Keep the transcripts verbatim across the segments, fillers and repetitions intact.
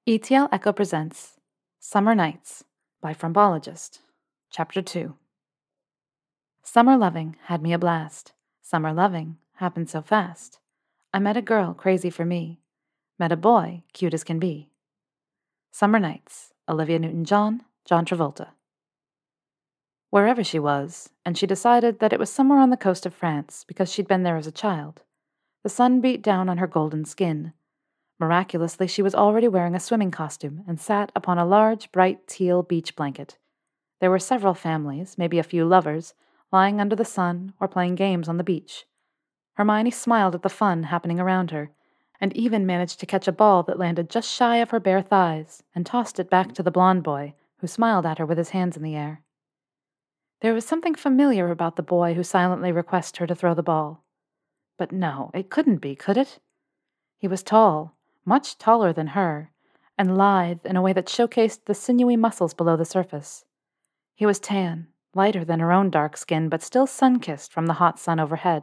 E T L Echo presents Summer Nights by Frombologist, Chapter two. Summer loving had me a blast. Summer loving happened so fast. I met a girl crazy for me. Met a boy cute as can be. Summer Nights, Olivia Newton-John, John Travolta. Wherever she was, and she decided that it was somewhere on the coast of France because she'd been there as a child. The sun beat down on her golden skin. Miraculously, she was already wearing a swimming costume and sat upon a large, bright teal beach blanket. There were several families, maybe a few lovers, lying under the sun or playing games on the beach. Hermione smiled at the fun happening around her, and even managed to catch a ball that landed just shy of her bare thighs and tossed it back to the blonde boy, who smiled at her with his hands in the air. There was something familiar about the boy who silently requested her to throw the ball. But no, it couldn't be, could it? He was tall, much taller than her, and lithe in a way that showcased the sinewy muscles below the surface. He was tan, lighter than her own dark skin, but still sun-kissed from the hot sun overhead.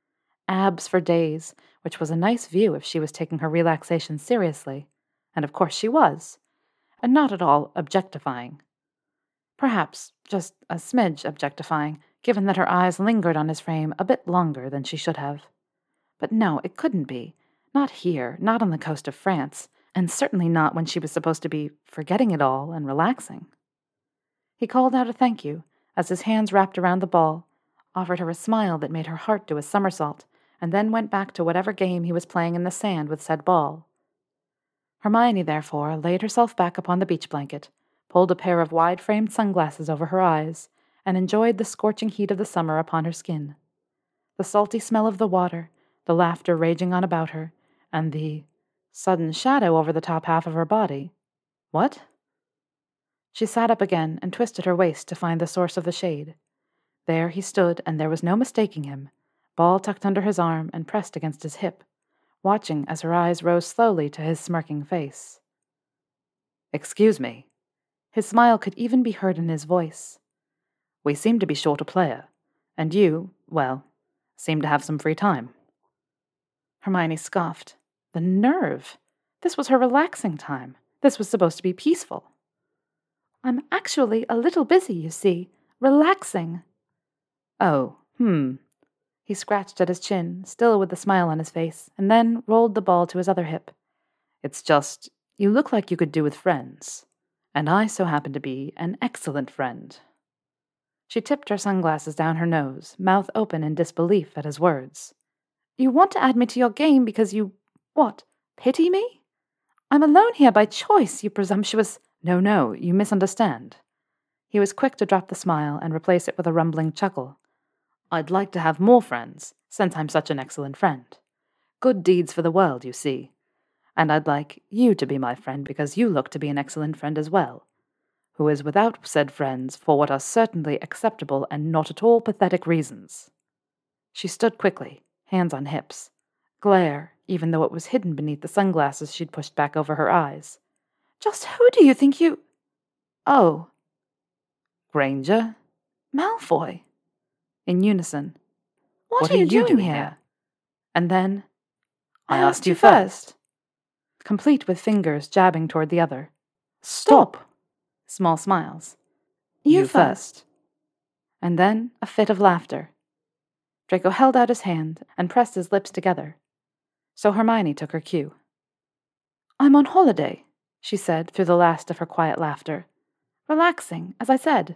Abs for days, which was a nice view if she was taking her relaxation seriously, and of course she was, and not at all objectifying. Perhaps just a smidge objectifying, given that her eyes lingered on his frame a bit longer than she should have. But no, it couldn't be. Not here, not on the coast of France, and certainly not when she was supposed to be forgetting it all and relaxing. He called out a thank you as his hands wrapped around the ball, offered her a smile that made her heart do a somersault, and then went back to whatever game he was playing in the sand with said ball. Hermione, therefore, laid herself back upon the beach blanket, pulled a pair of wide-framed sunglasses over her eyes, and enjoyed the scorching heat of the summer upon her skin. The salty smell of the water, the laughter raging on about her, and the sudden shadow over the top half of her body. What? She sat up again and twisted her waist to find the source of the shade. There he stood, and there was no mistaking him, ball tucked under his arm and pressed against his hip, watching as her eyes rose slowly to his smirking face. "Excuse me." His smile could even be heard in his voice. "We seem to be short a player, and you, well, seem to have some free time." Hermione scoffed. The nerve! This was her relaxing time. This was supposed to be peaceful. "I'm actually a little busy, you see. Relaxing." "Oh, hmm." He scratched at his chin, still with the smile on his face, and then rolled the ball to his other hip. "It's just, you look like you could do with friends. And I so happen to be an excellent friend." She tipped her sunglasses down her nose, mouth open in disbelief at his words. "You want to add me to your game because you, what, pity me? I'm alone here by choice, you presumptuous—" "No, no, you misunderstand." He was quick to drop the smile and replace it with a rumbling chuckle. "I'd like to have more friends, since I'm such an excellent friend. Good deeds for the world, you see. And I'd like you to be my friend because you look to be an excellent friend as well, who is without said friends for what are certainly acceptable and not at all pathetic reasons." She stood quickly, hands on hips. Glare, even though it was hidden beneath the sunglasses she'd pushed back over her eyes. "Just who do you think you—" "Oh." "Granger?" "Malfoy." In unison. What, what are, are you doing, doing here? here?" And then, "I, I asked you first." Complete with fingers jabbing toward the other. "Stop!" Small smiles. "You, you first. first." And then a fit of laughter. Draco held out his hand and pressed his lips together. So Hermione took her cue. "I'm on holiday," she said through the last of her quiet laughter. "Relaxing, as I said."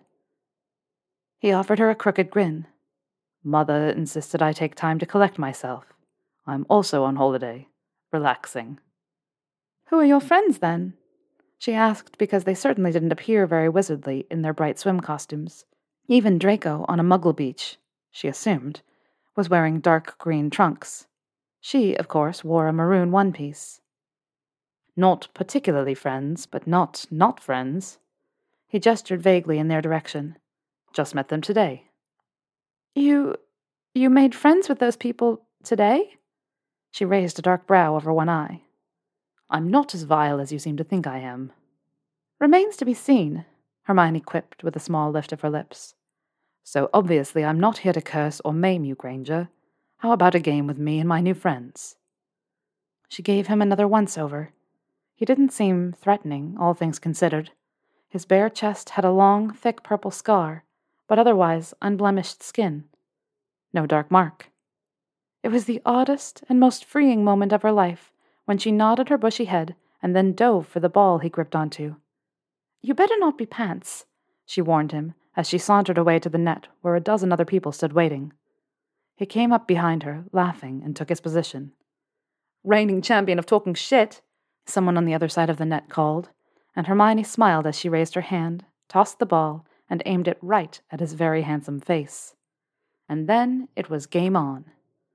He offered her a crooked grin. "Mother insisted I take time to collect myself. I'm also on holiday. Relaxing." "Who are your friends, then?" she asked, because they certainly didn't appear very wizardly in their bright swim costumes. Even Draco, on a muggle beach, she assumed, was wearing dark green trunks. She, of course, wore a maroon one-piece. "Not particularly friends, but not not friends." He gestured vaguely in their direction. "Just met them today." You... you made friends with those people today?" She raised a dark brow over one eye. "I'm not as vile as you seem to think I am." "Remains to be seen," Hermione quipped with a small lift of her lips. "So obviously I'm not here to curse or maim you, Granger. How about a game with me and my new friends?" She gave him another once-over. He didn't seem threatening, all things considered. His bare chest had a long, thick purple scar, but otherwise unblemished skin. No dark mark. It was the oddest and most freeing moment of her life when she nodded her bushy head and then dove for the ball he gripped onto. "You better not be pants," she warned him as she sauntered away to the net where a dozen other people stood waiting. He came up behind her, laughing, and took his position. "Reigning champion of talking shit," someone on the other side of the net called, and Hermione smiled as she raised her hand, tossed the ball, and aimed it right at his very handsome face. And then it was game on.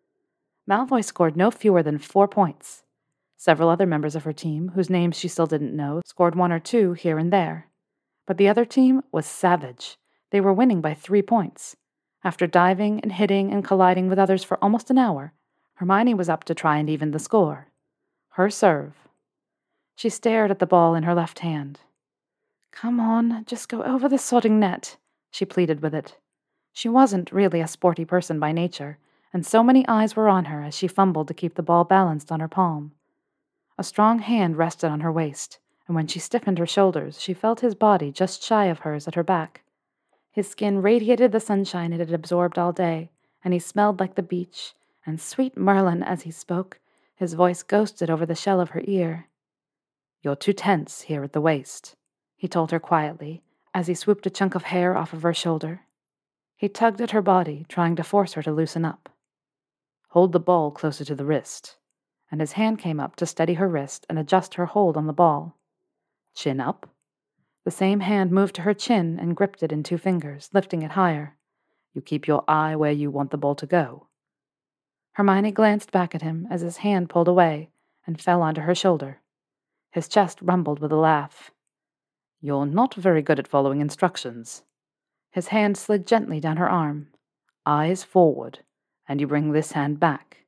Malfoy scored no fewer than four points. Several other members of her team, whose names she still didn't know, scored one or two here and there. But the other team was savage. They were winning by three points. After diving and hitting and colliding with others for almost an hour, Hermione was up to try and even the score. Her serve. She stared at the ball in her left hand. "Come on, just go over the sodding net," she pleaded with it. She wasn't really a sporty person by nature, and so many eyes were on her as she fumbled to keep the ball balanced on her palm. A strong hand rested on her waist, and when she stiffened her shoulders, she felt his body just shy of hers at her back. His skin radiated the sunshine it had absorbed all day, and he smelled like the beach, and sweet Merlin as he spoke, his voice ghosted over the shell of her ear. "You're too tense here at the waist," he told her quietly, as he swooped a chunk of hair off of her shoulder. He tugged at her body, trying to force her to loosen up. "Hold the ball closer to the wrist," and his hand came up to steady her wrist and adjust her hold on the ball. "Chin up." The same hand moved to her chin and gripped it in two fingers, lifting it higher. "You keep your eye where you want the ball to go." Hermione glanced back at him as his hand pulled away and fell onto her shoulder. His chest rumbled with a laugh. "You're not very good at following instructions." His hand slid gently down her arm. "Eyes forward, and you bring this hand back."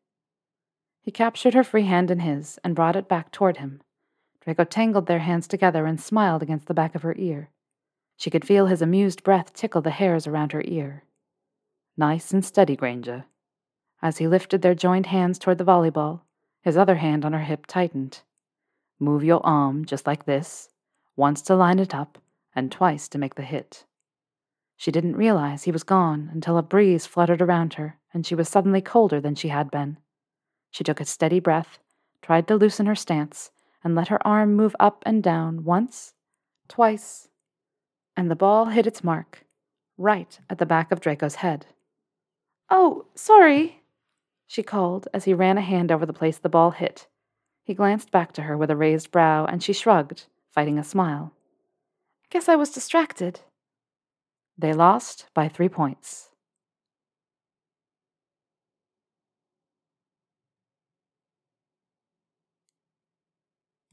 He captured her free hand in his and brought it back toward him. Draco tangled their hands together and smiled against the back of her ear. She could feel his amused breath tickle the hairs around her ear. "Nice and steady, Granger." As he lifted their joined hands toward the volleyball, his other hand on her hip tightened. "Move your arm just like this, once to line it up, and twice to make the hit." She didn't realize he was gone until a breeze fluttered around her, and she was suddenly colder than she had been. She took a steady breath, tried to loosen her stance, and let her arm move up and down once, twice, and the ball hit its mark, right at the back of Draco's head. "Oh, sorry," she called as he ran a hand over the place the ball hit. He glanced back to her with a raised brow, and she shrugged, fighting a smile. "Guess I was distracted." They lost by three points.